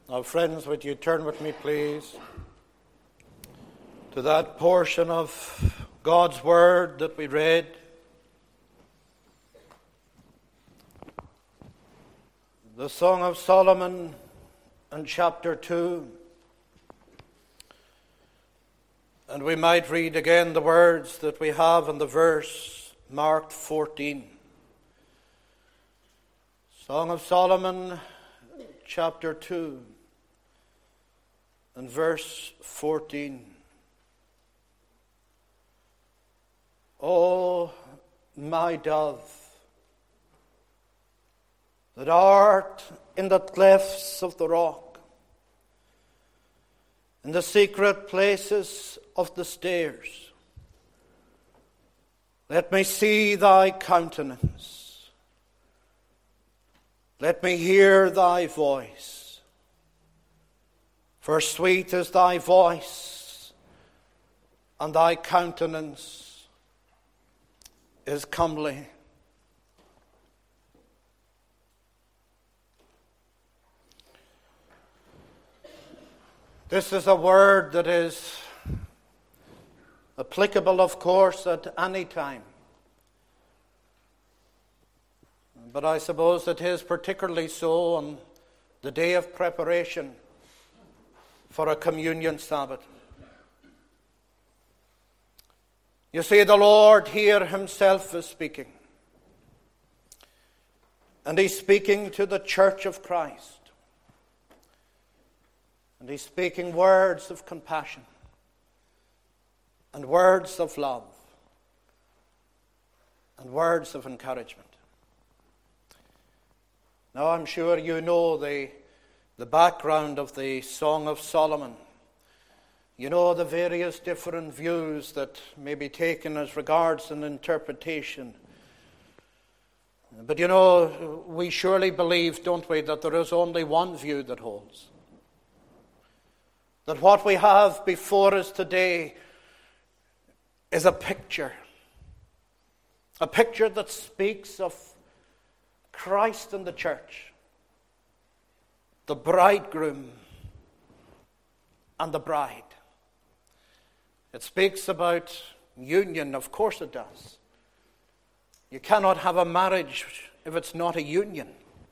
Now, friends, would you turn with me, please, to that portion of God's Word that we read. The Song of Solomon in chapter 2. And we might read again the words that we have in the verse marked 14. Song of Solomon, chapter 2, and verse 14. O my dove, that art in the clefts of the rock, in the secret places of the stairs, let me see thy countenance. Let me hear thy voice. For sweet is thy voice, and thy countenance is comely. This is a word that is applicable, of course, at any time. But I suppose it is particularly so on the day of preparation for a communion Sabbath. You see, the Lord here himself is speaking. And he's speaking to the church of Christ. And he's speaking words of compassion and words of love and words of encouragement. Now, I'm sure you know the background of the Song of Solomon. You know the various different views that may be taken as regards an interpretation. But you know, we surely believe, don't we, that there is only one view that holds. That what we have before us today is a picture that speaks of Christ and the church, the bridegroom and the bride. It speaks about union, of course it does. You cannot have a marriage if it's not a union.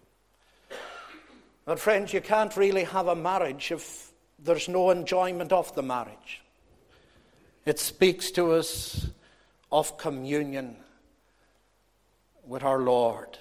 But friends, you can't really have a marriage if there's no enjoyment of the marriage. It speaks to us of communion with our Lord.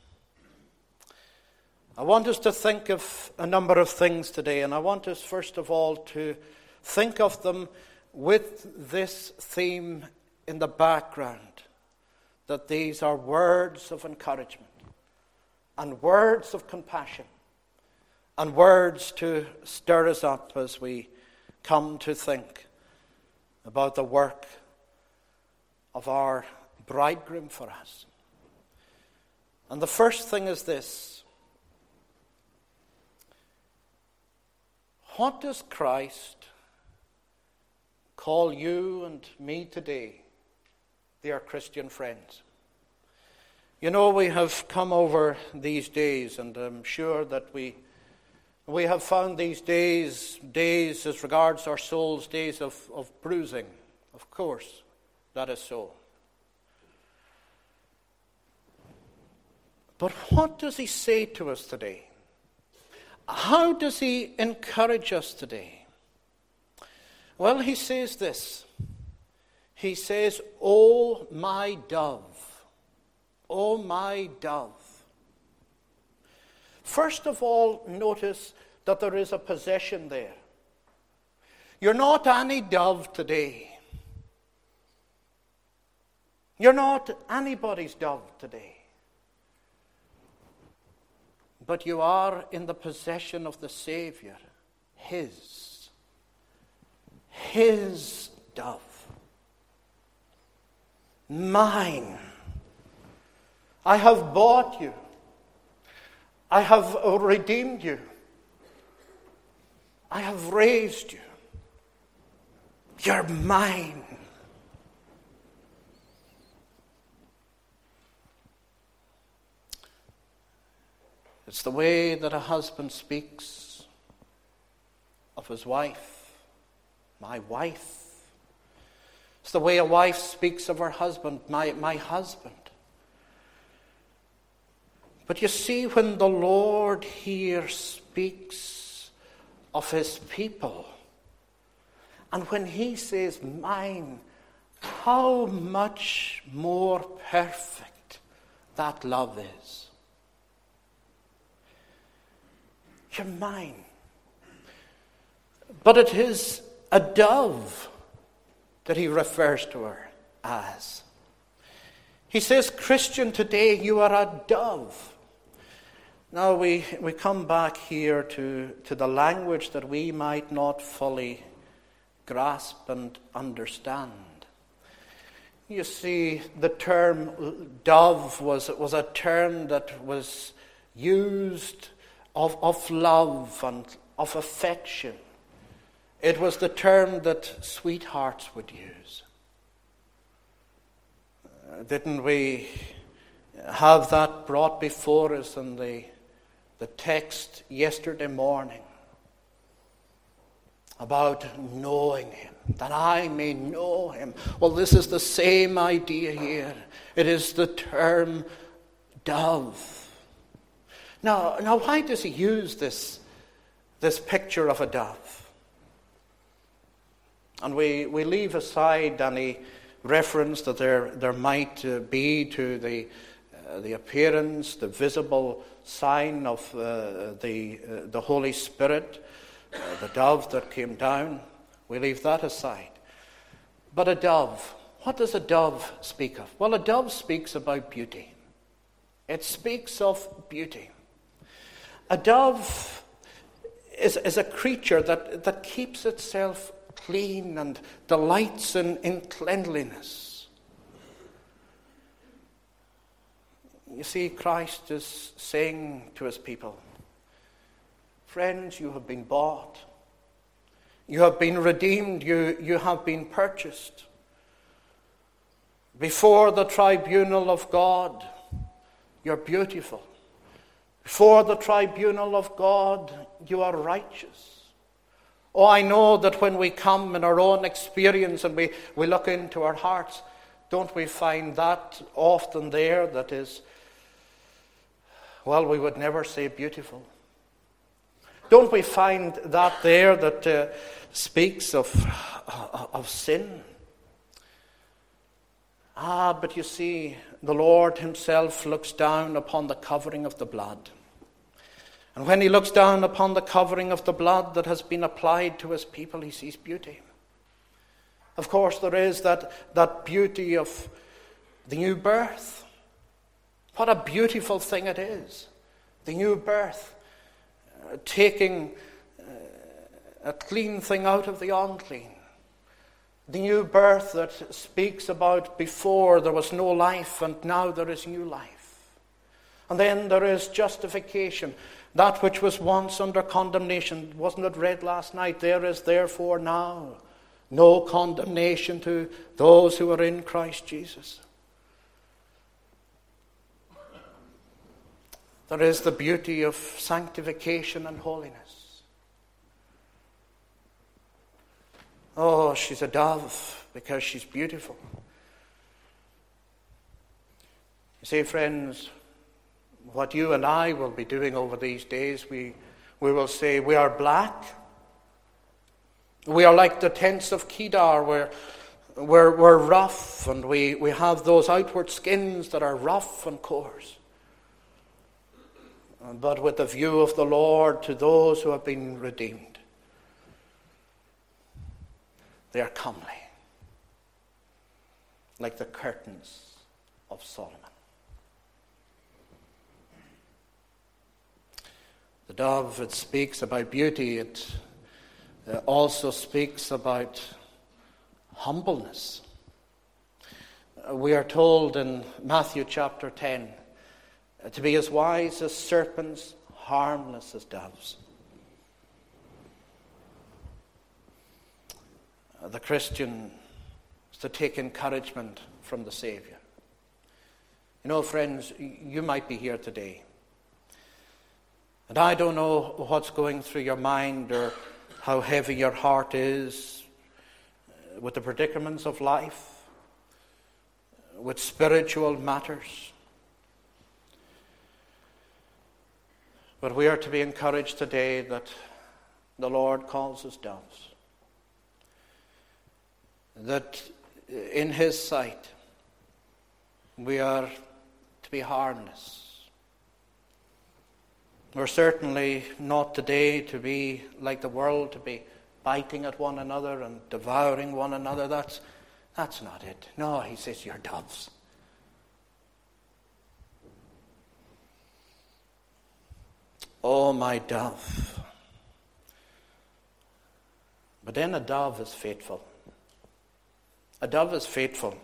I want us to think of a number of things today, and I want us first of all to think of them with this theme in the background, that these are words of encouragement and words of compassion and words to stir us up as we come to think about the work of our bridegroom for us. And the first thing is this: what does Christ call you and me today, dear Christian friends? You know, we have come over these days, and I'm sure that we have found these days as regards our souls, days of bruising. Of course, that is so. But what does he say to us today? How does he encourage us today? Well, he says this. He says, "O my dove, O my dove." First of all, notice that there is a possession there. You're not any dove today. You're not anybody's dove today. But you are in the possession of the Savior, His dove. Mine. I have bought you. I have redeemed you. I have raised you. You're mine. It's the way that a husband speaks of his wife. My wife. It's the way a wife speaks of her husband, my husband. But you see, when the Lord here speaks of his people, and when he says mine, how much more perfect that love is. You're mine. But it is a dove that he refers to her as. He says, Christian, today you are a dove. Now we come back here to the language that we might not fully grasp and understand. You see, the term dove was a term that was used of love and of affection. It was the term that sweethearts would use. Didn't we have that brought before us in the text yesterday morning about knowing him, that I may know him? Well, this is the same idea here. It is the term dove. Now why does he use this picture of a dove? And we leave aside any reference that there might be to the appearance, the visible sign of the Holy Spirit, the dove that came down. We leave that aside. But a dove, what does a dove speak of? Well, a dove speaks about beauty. It speaks of beauty. A dove is a creature that keeps itself clean and delights in cleanliness. You see, Christ is saying to his people, friends, you have been bought. You have been redeemed. You have been purchased. Before the tribunal of God, you're beautiful. Before the tribunal of God, you are righteous. Oh, I know that when we come in our own experience and we look into our hearts, don't we find that often there that is, well, we would never say beautiful. Don't we find that there that speaks of sin? But you see, the Lord himself looks down upon the covering of the blood. And when he looks down upon the covering of the blood that has been applied to his people, he sees beauty. Of course, there is that beauty of the new birth. What a beautiful thing it is. The new birth. Taking a clean thing out of the unclean. The new birth that speaks about before there was no life and now there is new life. And then there is justification. That which was once under condemnation, wasn't it read last night? There is therefore now no condemnation to those who are in Christ Jesus. There is the beauty of sanctification and holiness. Oh, she's a dove because she's beautiful. You see, friends, what you and I will be doing over these days, we will say we are black. We are like the tents of Kedar, where we're rough and we have those outward skins that are rough and coarse. But with the view of the Lord to those who have been redeemed, they are comely, like the curtains of Solomon. The dove, it speaks about beauty. It also speaks about humbleness. We are told in Matthew chapter 10 to be as wise as serpents, harmless as doves. The Christian is to take encouragement from the Savior. You know, friends, you might be here today. And I don't know what's going through your mind or how heavy your heart is with the predicaments of life, with spiritual matters. But we are to be encouraged today that the Lord calls us doves. That in His sight we are to be harmless. We're certainly not today to be like the world, to be biting at one another and devouring one another. That's not it. No, He says, you're doves. Oh, my dove. But then a dove is faithful. A dove is faithful.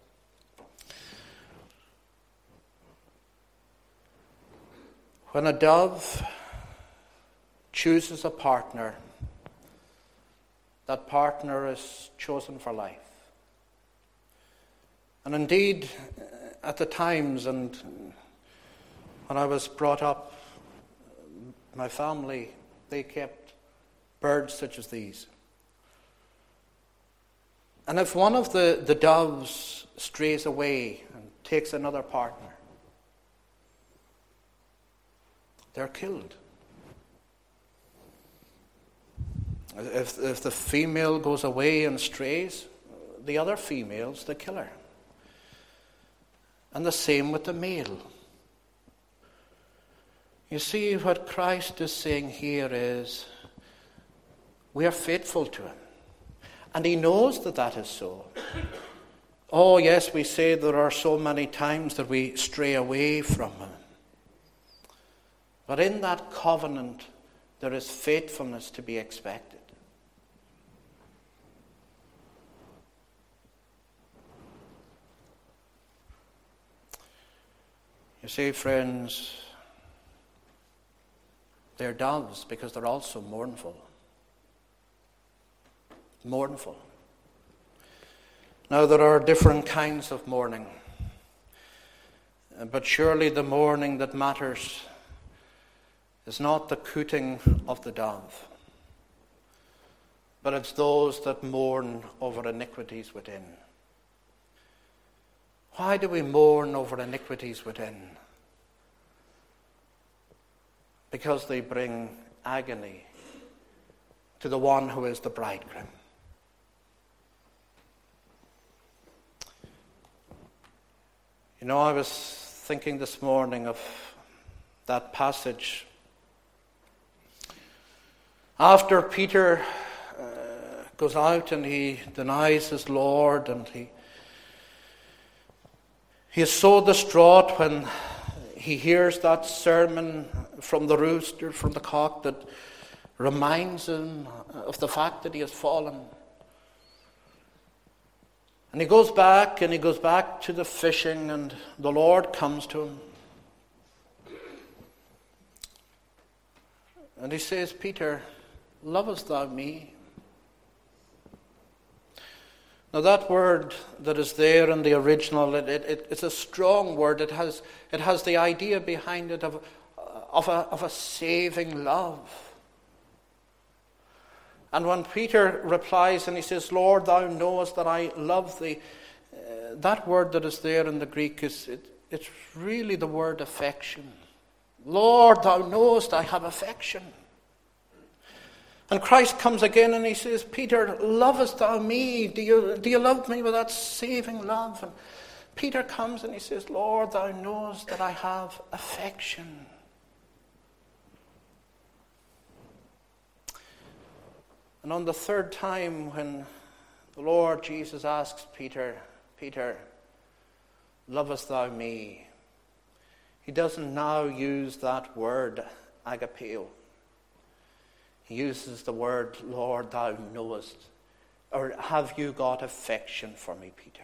When a dove chooses a partner, that partner is chosen for life. And indeed, at the times and when I was brought up, my family, they kept birds such as these. And if one of the doves strays away and takes another partner, they're killed. If the female goes away and strays, the other female's the killer. And the same with the male. You see, what Christ is saying here is, we are faithful to Him. And He knows that that is so. Oh, yes, we say there are so many times that we stray away from Him. But in that covenant, there is faithfulness to be expected. You see, friends, they're doves because they're also mournful. Mournful. Now, there are different kinds of mourning. But surely the mourning that matters is not the cooting of the dove, but it's those that mourn over iniquities within. Why do we mourn over iniquities within? Because they bring agony to the one who is the bridegroom. You know, I was thinking this morning of that passage. After Peter goes out and he denies his Lord, and he is so distraught when he hears that sermon from the rooster, from the cock, that reminds him of the fact that he has fallen. And he goes back to the fishing, and the Lord comes to him. And he says, Peter, lovest thou me? Now that word that is there in the original, it's a strong word. It has the idea behind it of a saving love. And when Peter replies and he says, Lord, thou knowest that I love thee, that word that is there in the Greek, it's really the word affection. Lord, thou knowest I have affection. And Christ comes again and he says, Peter, lovest thou me? Do you love me with that saving love? And Peter comes and he says, Lord, thou knowest that I have affection. And on the third time when the Lord Jesus asks Peter, Peter, lovest thou me? He doesn't now use that word, agapeo. He uses the word, Lord, thou knowest. Or have you got affection for me, Peter?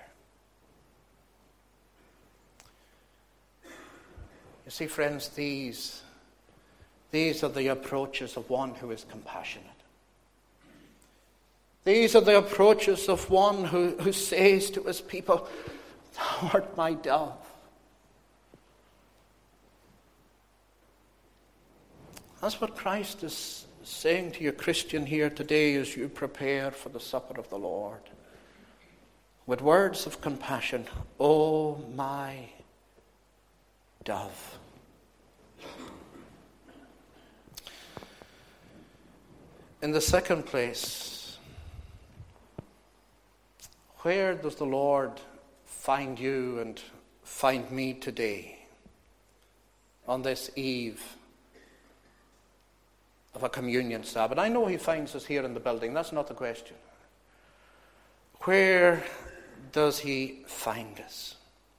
You see, friends, these are the approaches of one who is compassionate. These are the approaches of one who says to his people, thou art my dove. That's what Christ is saying to you, Christian, here today as you prepare for the supper of the Lord, with words of compassion, "Oh, my dove." In the second place, where does the Lord find you and find me today on this eve of a communion Sabbath? I know he finds us here in the building. That's not the question. Where does he find us?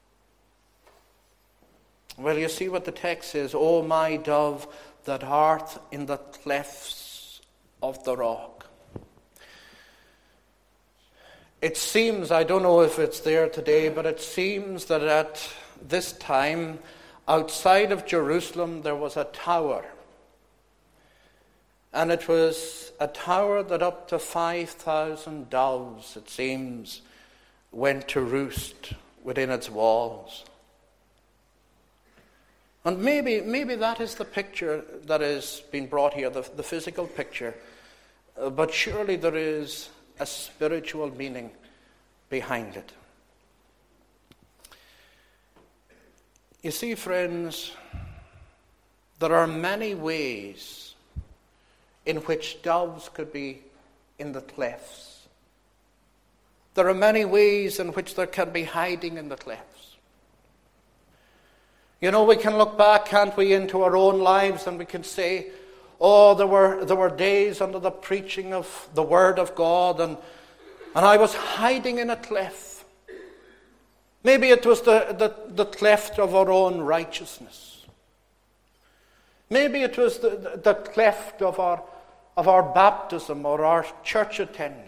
Well, you see what the text says. "O my dove, that art in the clefts of the rock." It seems, I don't know if it's there today, but it seems that at this time, outside of Jerusalem, there was a tower. And it was a tower that up to 5,000 doves, it seems, went to roost within its walls. And maybe that is the picture that is being brought here, the physical picture. But surely there is a spiritual meaning behind it. You see, friends, there are many ways in which doves could be in the clefts. There are many ways in which there can be hiding in the clefts. You know, we can look back, can't we, into our own lives, and we can say, "Oh, there were days under the preaching of the Word of God, and I was hiding in a cleft." Maybe it was the cleft of our own righteousness. Maybe it was the cleft of our baptism or our church attendance.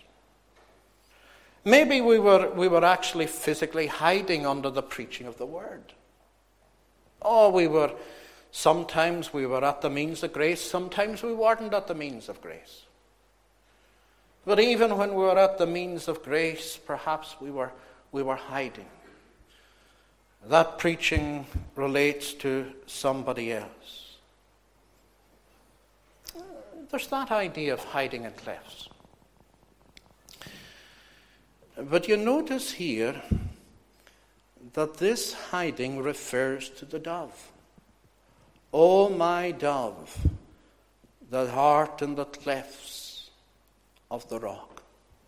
Maybe we were actually physically hiding under the preaching of the Word. Oh, sometimes we were at the means of grace, sometimes we weren't at the means of grace. But even when we were at the means of grace, perhaps we were hiding. That preaching relates to somebody else. There's that idea of hiding in clefts. But you notice here that this hiding refers to the dove. "O my dove, that art in the clefts of the rock."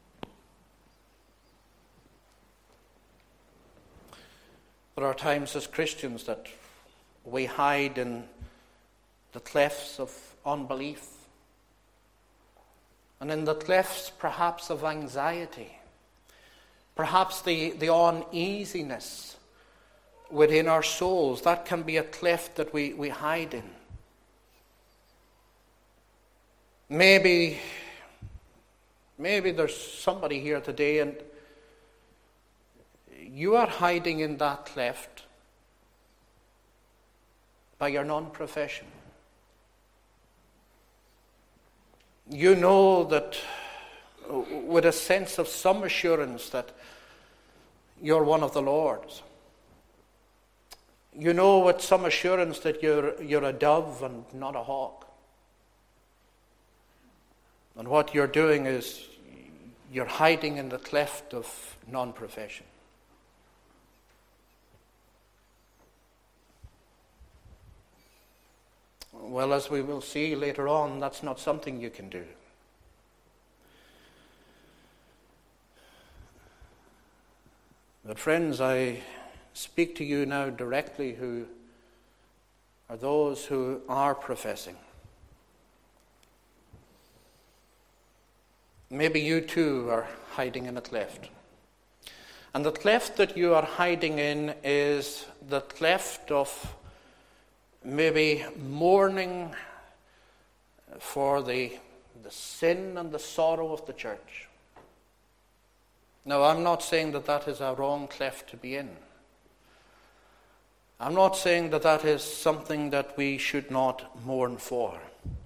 There are times as Christians that we hide in the clefts of unbelief, and in the clefts perhaps of anxiety, perhaps the uneasiness within our souls. That can be a cleft that we hide in. Maybe there's somebody here today and you are hiding in that cleft by your non-profession. You know that with a sense of some assurance that you're one of the Lord's. You know with some assurance that you're a dove and not a hawk. And what you're doing is you're hiding in the cleft of non-profession. Well, as we will see later on, that's not something you can do. But friends, I speak to you now directly who are those who are professing. Maybe you too are hiding in a cleft. And the cleft that you are hiding in is the cleft of maybe mourning for the sin and the sorrow of the church. Now, I'm not saying that that is a wrong cleft to be in. I'm not saying that that is something that we should not mourn for.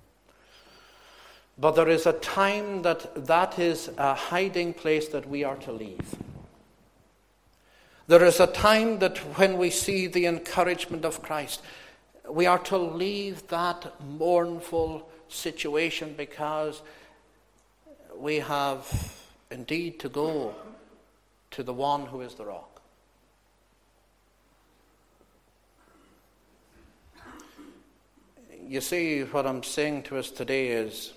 But there is a time that is a hiding place that we are to leave. There is a time that when we see the encouragement of Christ, we are to leave that mournful situation, because we have indeed to go to the one who is the rock. You see, what I'm saying to us today is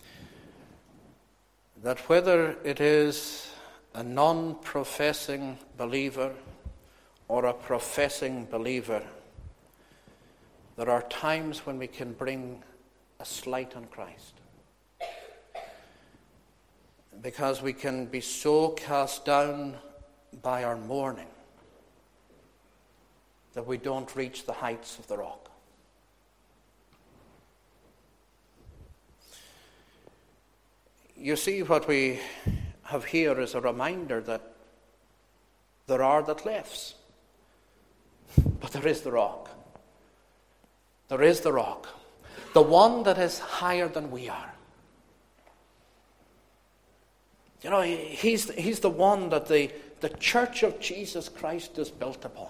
that whether it is a non-professing believer or a professing believer, there are times when we can bring a slight on Christ, because we can be so cast down by our mourning that we don't reach the heights of the rock. You see, what we have here is a reminder that there are the cliffs, but there is the rock. There is the rock, the one that is higher than we are. You know, he's the one that the church of Jesus Christ is built upon.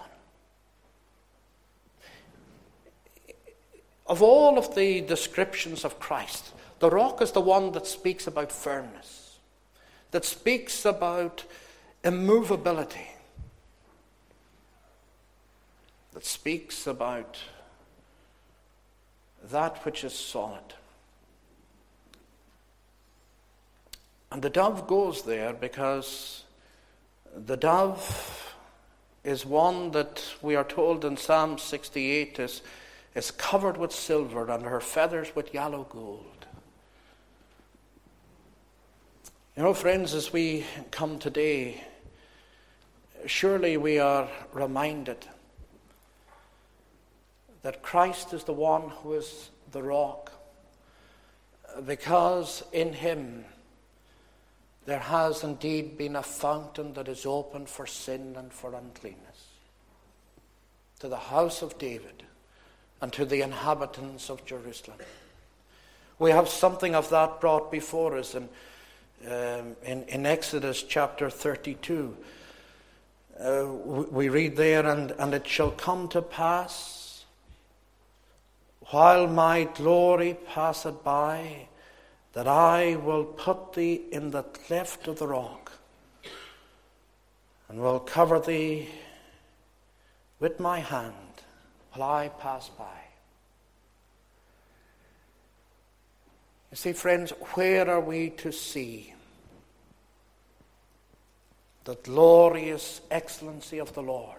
Of all of the descriptions of Christ, the rock is the one that speaks about firmness, that speaks about immovability, that speaks about that which is solid. And the dove goes there because the dove is one that we are told in Psalm 68 is covered with silver and her feathers with yellow gold. You know, friends, as we come today, surely we are reminded that Christ is the one who is the rock, because in him there has indeed been a fountain that is opened for sin and for uncleanness, to the house of David and to the inhabitants of Jerusalem. We have something of that brought before us in Exodus chapter 32. We read there, and it shall come to pass, while my glory passeth by, that I will put thee in the cleft of the rock, and will cover thee with my hand while I pass by. You see, friends, where are we to see the glorious excellency of the Lord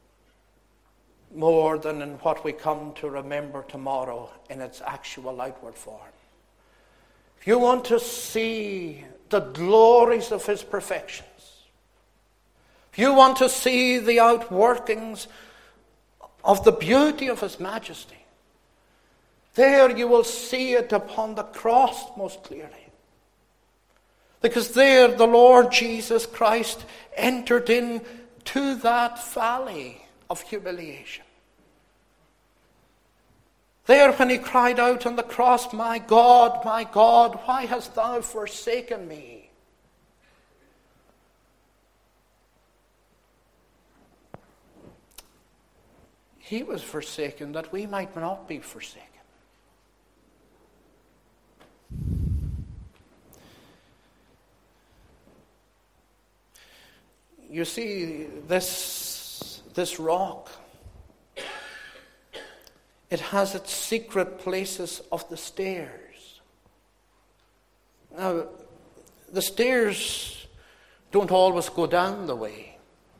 more than in what we come to remember tomorrow in its actual outward form? If you want to see the glories of his perfections, if you want to see the outworkings of the beauty of his majesty, there you will see it upon the cross most clearly. Because there the Lord Jesus Christ entered into that valley of humiliation. There, when he cried out on the cross, my God, why hast thou forsaken me? He was forsaken that we might not be forsaken. You see, this rock, it has its secret places of the stairs. Now, the stairs don't always go down the way.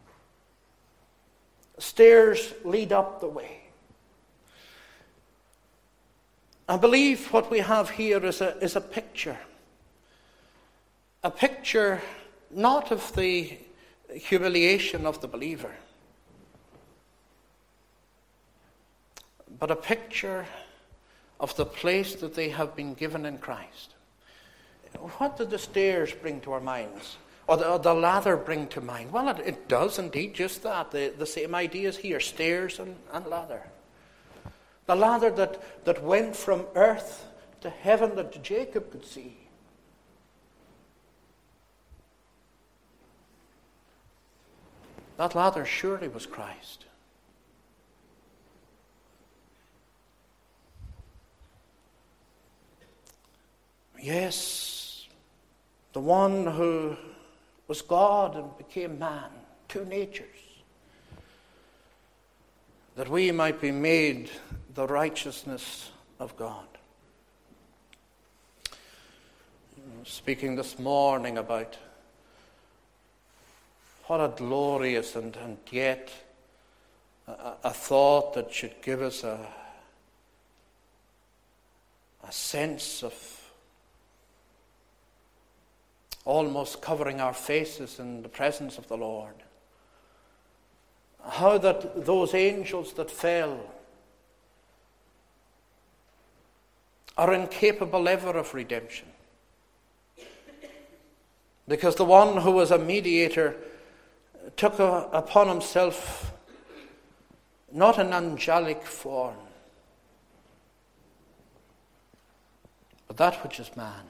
Stairs lead up the way. I believe what we have here is a picture. A picture not of the humiliation of the believer, but a picture of the place that they have been given in Christ. What did the stairs bring to our minds? Or the ladder bring to mind? Well, it does indeed just that. The same ideas here, stairs and ladder. The ladder that went from earth to heaven that Jacob could see. That ladder surely was Christ. Yes, the one who was God and became man, two natures, that we might be made the righteousness of God. Speaking this morning about what a glorious and yet a thought that should give us a sense of almost covering our faces in the presence of the Lord. How that those angels that fell are incapable ever of redemption. Because the one who was a mediator took upon himself not an angelic form, but that which is man.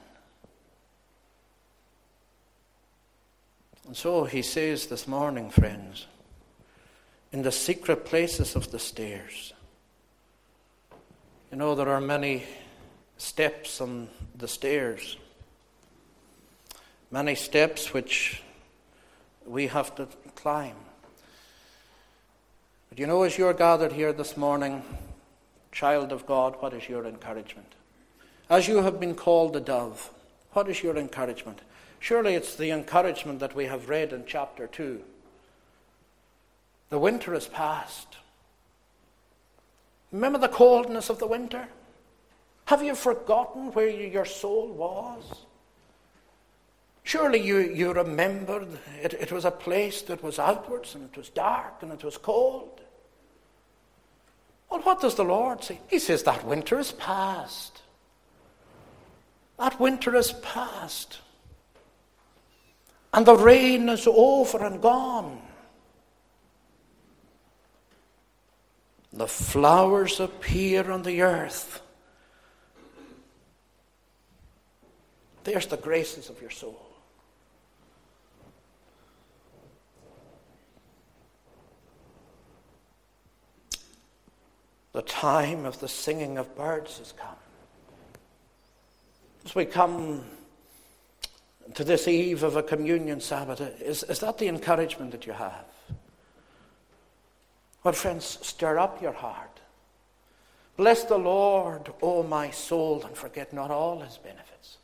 And so he says this morning, friends, in the secret places of the stairs. You know, there are many steps on the stairs. Many steps which we have to climb. But you know, as you're gathered here this morning, child of God, what is your encouragement? As you have been called a dove, what is your encouragement? Surely it's the encouragement that we have read in chapter 2. The winter is past. Remember the coldness of the winter? Have you forgotten where your soul was? Surely you remembered it was a place that was outwards, and it was dark, and it was cold. Well, what does the Lord say? He says that winter is past. That winter is past. And the rain is over and gone. The flowers appear on the earth. There's the graces of your soul. The time of the singing of birds has come. As we come to this eve of a communion Sabbath, is that the encouragement that you have? Well, friends, stir up your heart. Bless the Lord, O my soul, and forget not all his benefits.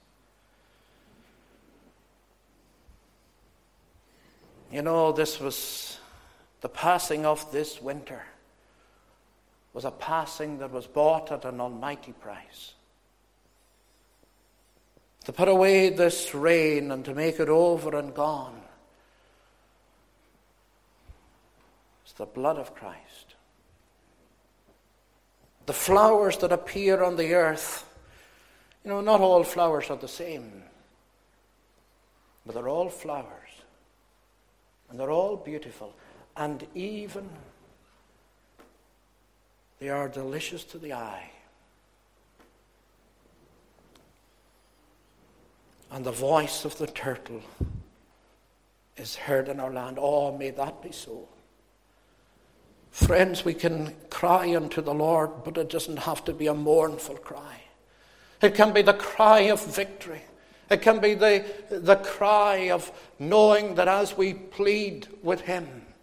You know, this was the passing of this winter was a passing that was bought at an almighty price. To put away this rain and to make it over and gone is the blood of Christ. The flowers that appear on the earth, you know, not all flowers are the same, but they're all flowers. And they're all beautiful. And even they are delicious to the eye. And the voice of the turtle is heard in our land. Oh, may that be so. Friends, we can cry unto the Lord, but it doesn't have to be a mournful cry. It can be the cry of victory. It can be the cry of knowing that as we plead with him,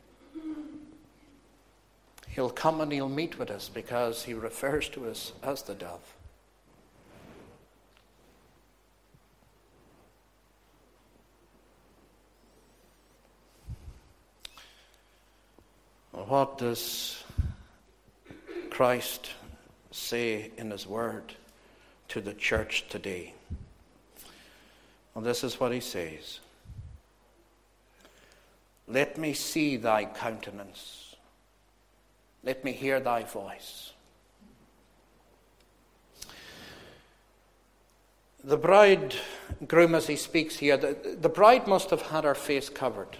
he'll come and he'll meet with us, because he refers to us as the dove. What does Christ say in his word to the church today? Well, this is what he says. Let me see thy countenance. Let me hear thy voice. The bridegroom, as he speaks here, the bride must have had her face covered.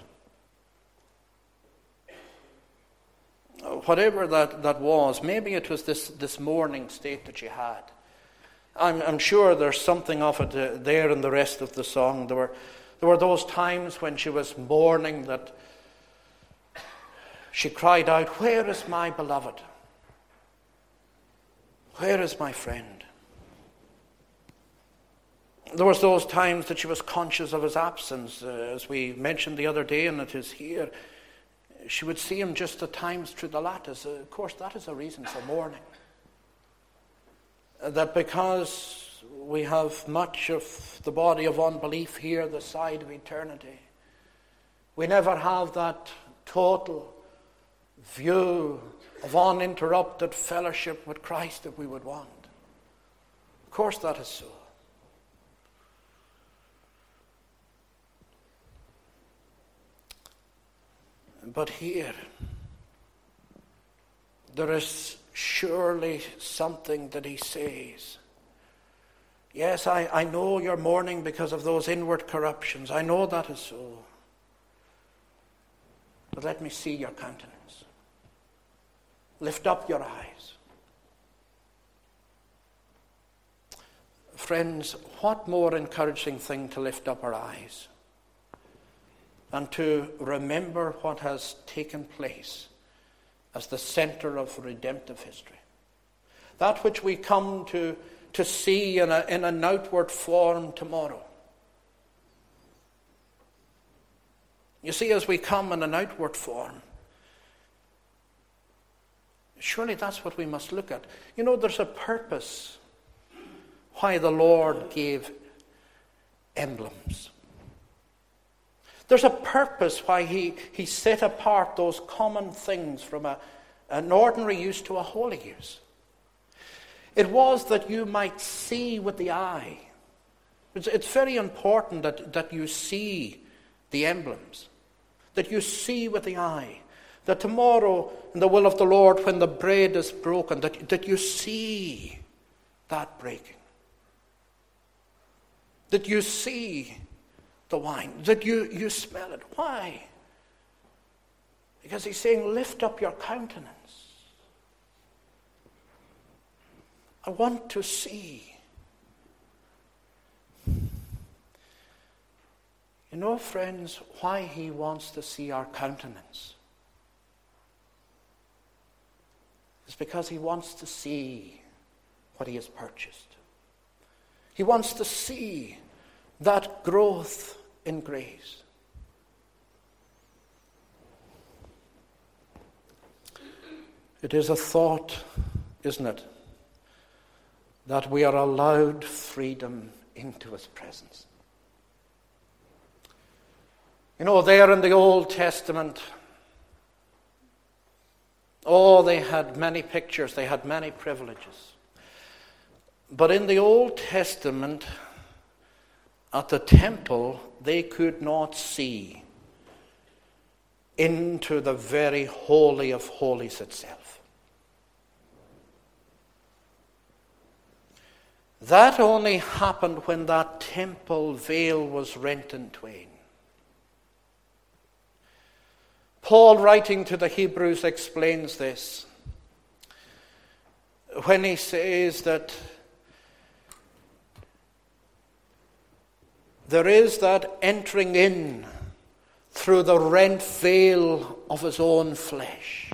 Whatever that was, maybe it was this mourning state that she had. I'm sure there's something of it there in the rest of the song. There were those times when she was mourning that she cried out, "Where is my beloved? Where is my friend? There was those times that she was conscious of his absence. As we mentioned the other day, and it is here, she would see him just at times through the lattice. Of course, that is a reason for mourning. That because we have much of the body of unbelief here, the side of eternity, we never have that total view of uninterrupted fellowship with Christ that we would want. Of course, that is so. But here, there is surely something that he says. Yes, I know you're mourning because of those inward corruptions. I know that is so. But let me see your countenance. Lift up your eyes. Friends, what more encouraging thing to lift up our eyes and to remember what has taken place as the center of redemptive history. That which we come to see in an outward form tomorrow. You see, as we come in an outward form, surely that's what we must look at. You know, there's a purpose why the Lord gave emblems. There's a purpose why he set apart those common things from an ordinary use to a holy use. It was that you might see with the eye. It's very important that you see the emblems, that you see with the eye, that tomorrow, in the will of the Lord, when the bread is broken, that you see that breaking, that you see the wine, that you smell it. Why? Because he's saying, lift up your countenance. I want to see. You know, friends, why he wants to see our countenance is because he wants to see what he has purchased. He wants to see that growth in grace. It is a thought, isn't it, that we are allowed freedom into his presence. You know, there in the Old Testament, they had many pictures, they had many privileges. But in the Old Testament, at the temple, they could not see into the very holy of holies itself. That only happened when that temple veil was rent in twain. Paul, writing to the Hebrews, explains this when he says that there is that entering in through the rent veil of his own flesh.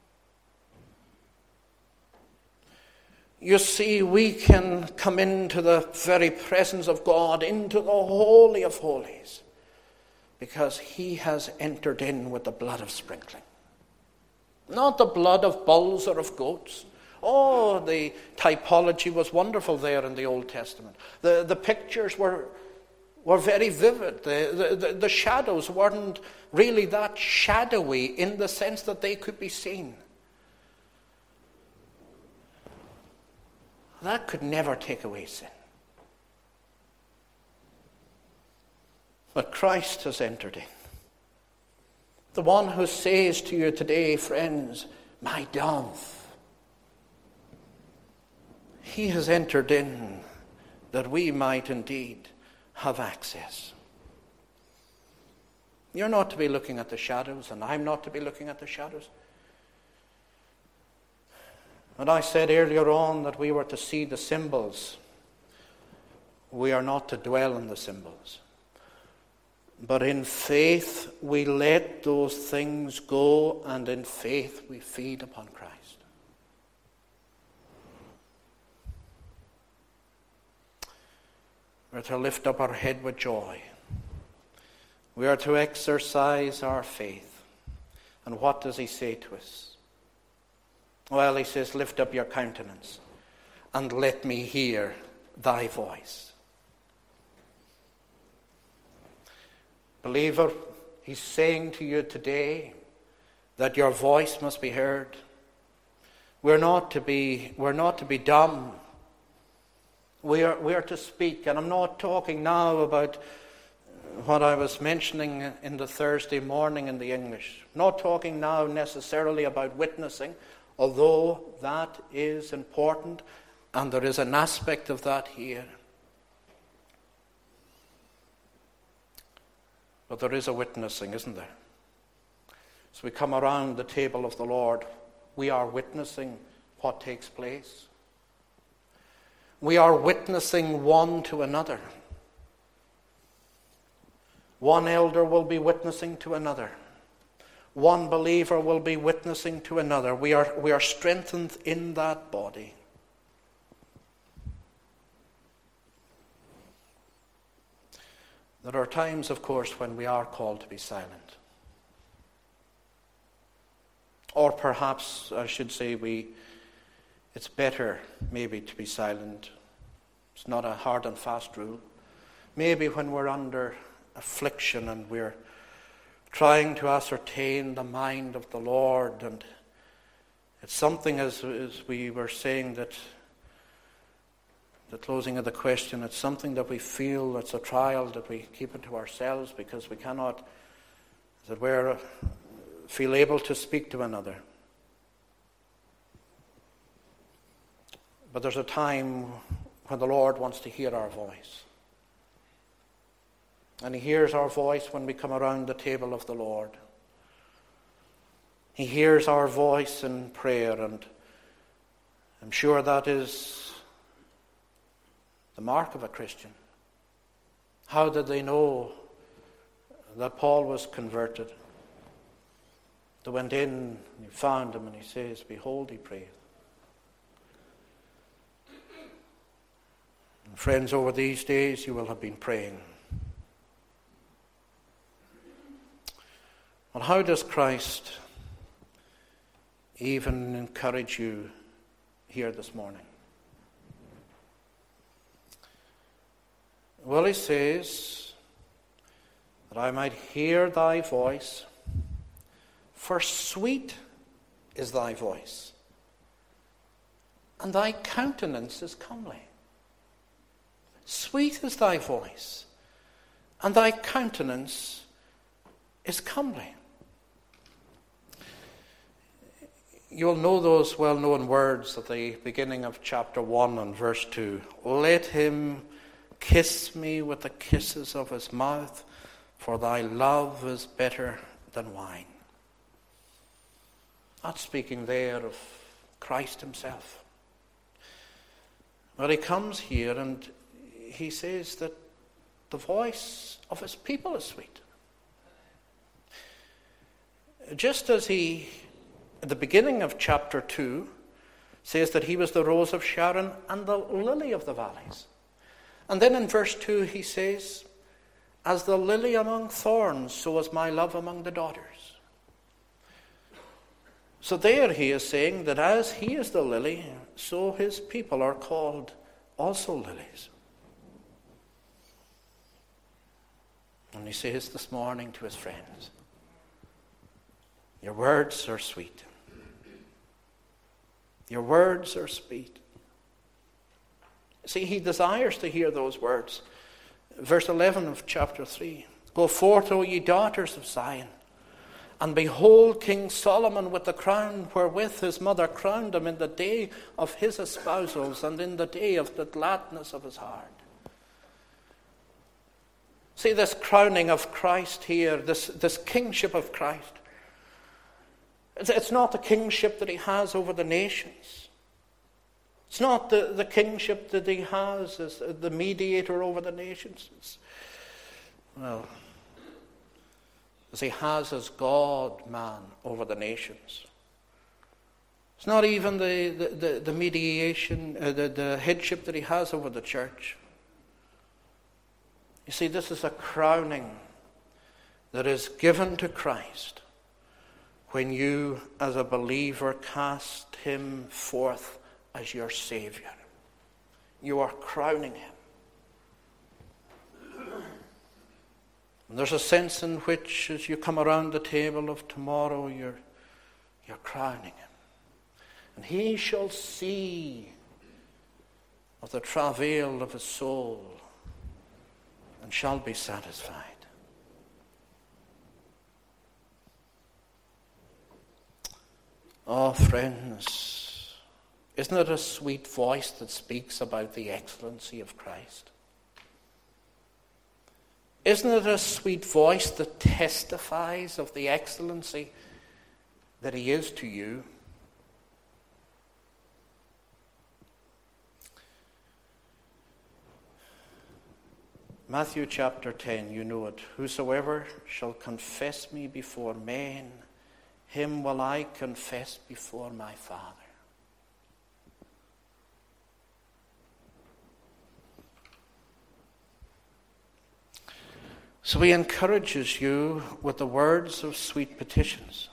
You see, we can come into the very presence of God, into the Holy of Holies, because he has entered in with the blood of sprinkling. Not the blood of bulls or of goats. Oh, the typology was wonderful there in the Old Testament. The pictures were very vivid. The shadows weren't really that shadowy in the sense that they could be seen. That could never take away sin. But Christ has entered in. The one who says to you today, friends, my dove. He has entered in that we might indeed have access. You're not to be looking at the shadows, and I'm not to be looking at the shadows. And I said earlier on that we were to see the symbols. We are not to dwell on the symbols. But in faith we let those things go, and in faith we feed upon Christ. We're to lift up our head with joy. We are to exercise our faith. And what does he say to us? Well, he says, lift up your countenance and let me hear thy voice. Believer, he's saying to you today that your voice must be heard. We're not to be dumb. We are to speak. And I'm not talking now about what I was mentioning in the Thursday morning in the English. I'm not talking now necessarily about witnessing, although that is important and there is an aspect of that here. But there is a witnessing, isn't there? As we come around the table of the Lord, we are witnessing what takes place. We are witnessing one to another. One elder will be witnessing to another. One believer will be witnessing to another. We are strengthened in that body. There are times, of course, when we are called to be silent. Or perhaps, I should say, it's better maybe to be silent. It's not a hard and fast rule. Maybe when we're under affliction and we're trying to ascertain the mind of the Lord, and it's something, as we were saying, that the closing of the question, it's something that we feel, it's a trial that we keep it to ourselves because we cannot, as it were, feel able to speak to another. But there's a time when the Lord wants to hear our voice. And he hears our voice when we come around the table of the Lord. He hears our voice in prayer, and I'm sure that is the mark of a Christian. How did they know that Paul was converted? They went in, and he found him, and he says, "Behold, he prayed." And friends, over these days you will have been praying. Well, how does Christ even encourage you here this morning? Well, he says, that I might hear thy voice, for sweet is thy voice, and thy countenance is comely. Sweet is thy voice, and thy countenance is comely. You'll know those well-known words at the beginning of chapter 1 and verse 2. Let him kiss me with the kisses of his mouth, for thy love is better than wine. That's speaking there of Christ himself. But he comes here and he says that the voice of his people is sweet. Just as he, at the beginning of chapter 2, says that he was the rose of Sharon and the lily of the valleys. And then in verse 2 he says, as the lily among thorns, so is my love among the daughters. So there he is saying that as he is the lily, so his people are called also lilies. And he says this morning to his friends, your words are sweet. Your words are sweet. See, he desires to hear those words. Verse 11 of chapter 3. Go forth, O ye daughters of Zion, and behold King Solomon with the crown wherewith his mother crowned him in the day of his espousals and in the day of the gladness of his heart. See this crowning of Christ here, this kingship of Christ. It's not the kingship that he has over the nations. It's not the kingship that he has as the mediator over the nations. As he has as God-man over the nations. It's not even the mediation, the headship that he has over the church. You see, this is a crowning that is given to Christ when you, as a believer, cast him forth as your Savior. You are crowning him. And there's a sense in which, as you come around the table of tomorrow, you're crowning him. And he shall see of the travail of his soul and shall be satisfied. Oh, friends, isn't it a sweet voice that speaks about the excellency of Christ? Isn't it a sweet voice that testifies of the excellency that he is to you? Matthew chapter 10, you know it. Whosoever shall confess me before men, him will I confess before my Father. So he encourages you with the words of sweet petitions.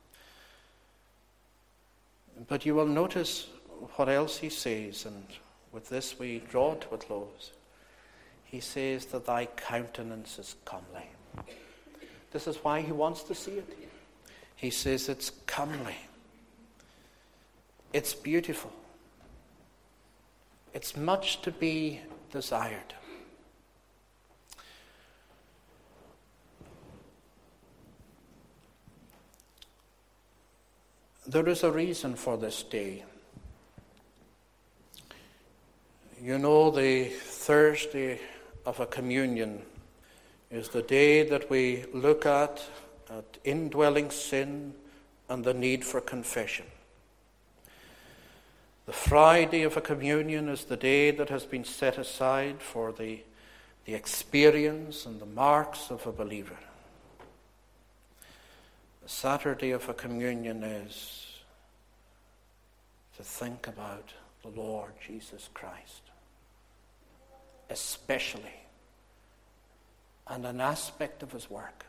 But you will notice what else he says, and with this we draw to a close. He says that thy countenance is comely. This is why he wants to see it. He says it's comely. It's beautiful. It's much to be desired. There is a reason for this day. You know, the Thursday of a communion is the day that we look at indwelling sin and the need for confession. The Friday of a communion is the day that has been set aside for the experience and the marks of a believer. The Saturday of a communion is to think about the Lord Jesus Christ, especially, and an aspect of his work.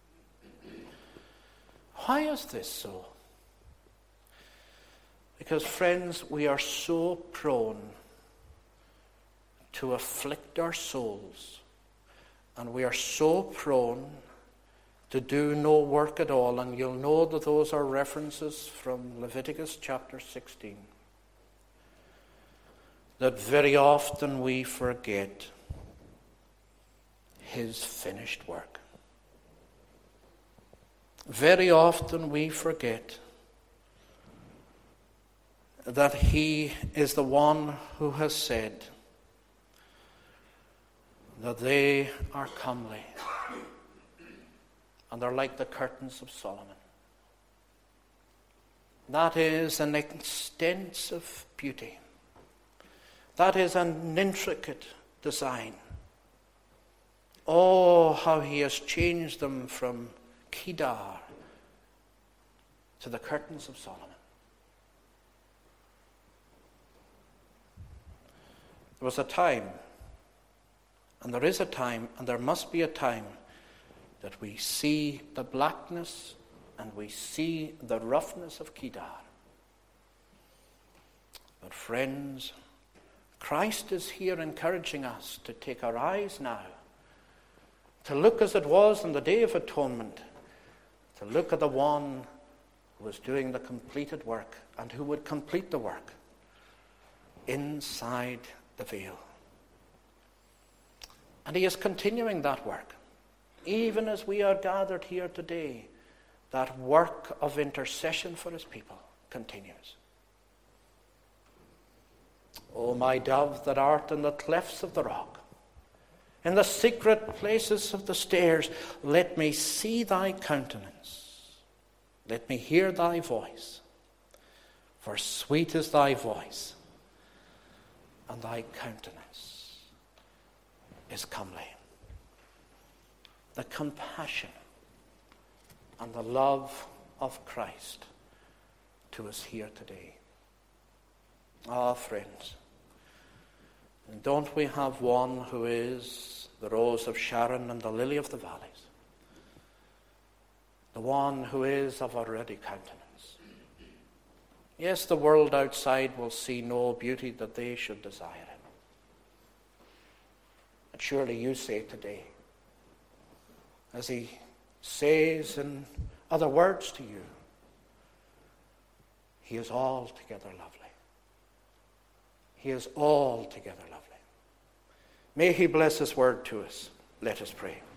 Why is this so? Because, friends, we are so prone to afflict our souls, and we are so prone to do no work at all. And you'll know that those are references from Leviticus chapter 16. That very often we forget his finished work. Very often we forget that he is the one who has said that they are comely and they're like the curtains of Solomon. That is an extensive beauty. That is an intricate design. Oh, how he has changed them from Kedar to the curtains of Solomon. There was a time, and there is a time, and there must be a time, that we see the blackness and we see the roughness of Kedar. But friends, Christ is here encouraging us to take our eyes now, to look as it was on the Day of Atonement, to look at the one who was doing the completed work and who would complete the work inside the veil. And he is continuing that work. Even as we are gathered here today, that work of intercession for his people continues. O my dove that art in the clefts of the rock, in the secret places of the stairs, let me see thy countenance. Let me hear thy voice. For sweet is thy voice, and thy countenance is comely. The compassion and the love of Christ to us here today. Ah, friends, and don't we have one who is the rose of Sharon and the lily of the valleys, the one who is of a ruddy countenance. Yes, the world outside will see no beauty that they should desire him. And surely you say today, as he says in other words to you, he is altogether lovely. He is altogether lovely. May he bless his word to us. Let us pray.